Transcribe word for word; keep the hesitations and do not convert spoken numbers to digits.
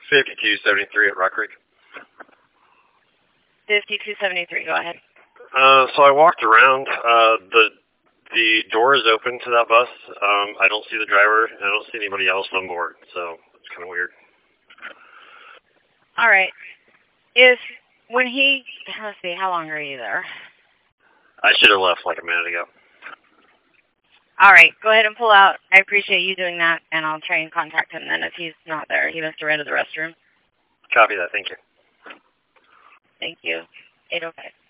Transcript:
fifty-two seventy-three at Rock Creek. fifty-two seventy-three, go ahead. Uh, so I walked around. Uh, the the door is open to that bus. Um, I don't see the driver, and I don't see anybody else on board, so it's kind of weird. All right. If, when he, let's see, how long are you there? I should have left like a minute ago. All right, go ahead and pull out. I appreciate you doing that, and I'll try and contact him then if he's not there. He must have ran to the restroom. Copy that, thank you. Thank you. eight oh five.